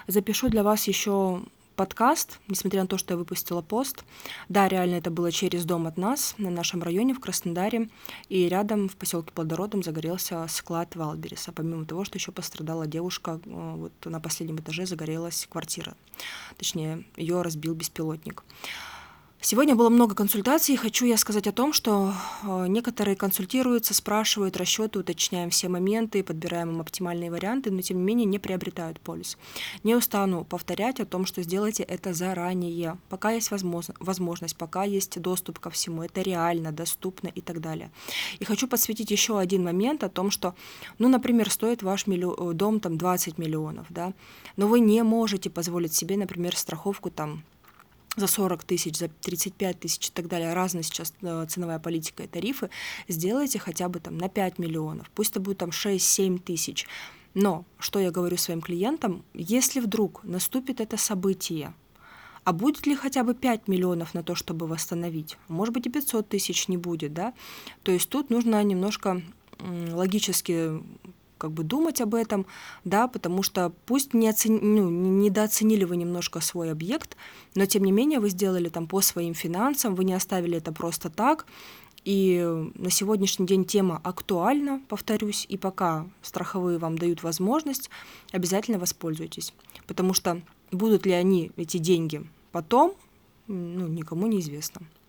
Запишу для вас еще подкаст, несмотря на то, что я выпустила пост. Да, реально это было через дом от нас, на нашем районе в Краснодаре, и рядом в поселке Плодородном загорелся склад Валбериса. Помимо того, что еще пострадала девушка, вот на последнем этаже загорелась квартира. Точнее, ее разбил беспилотник. Сегодня было много консультаций, и хочу я сказать о том, что некоторые консультируются, спрашивают расчеты, уточняем все моменты, подбираем им оптимальные варианты, но тем не менее не приобретают полис. Не устану повторять о том, что сделайте это заранее, пока есть возможность, пока есть доступ ко всему, это реально, доступно и так далее. И хочу подсветить еще один момент о том, что, например, стоит ваш дом 20 миллионов, да, но вы не можете позволить себе, например, страховку за 40 тысяч, за 35 тысяч и так далее, разная сейчас ценовая политика и тарифы, сделайте хотя бы на 5 миллионов, пусть это будет 6-7 тысяч. Но, что я говорю своим клиентам, если вдруг наступит это событие, а будет ли хотя бы 5 миллионов на то, чтобы восстановить? Может быть, и 500 тысяч не будет, да? То есть тут нужно немножко логически думать об этом, да, потому что пусть недооценили вы немножко свой объект, но тем не менее вы сделали по своим финансам, вы не оставили это просто так, и на сегодняшний день тема актуальна, повторюсь, и пока страховые вам дают возможность, обязательно воспользуйтесь, потому что будут ли они, эти деньги, потом, никому неизвестно.